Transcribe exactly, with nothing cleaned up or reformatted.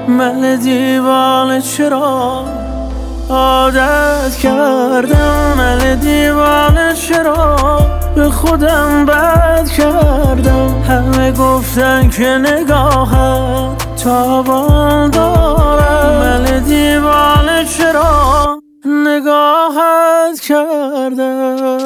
من دیوانه چرا عادت کردم، من دیوانه چرا به خودم بد کردم. همه گفتن که نگاهت تابان دارد، من دیوانه چرا نگاهت کردم.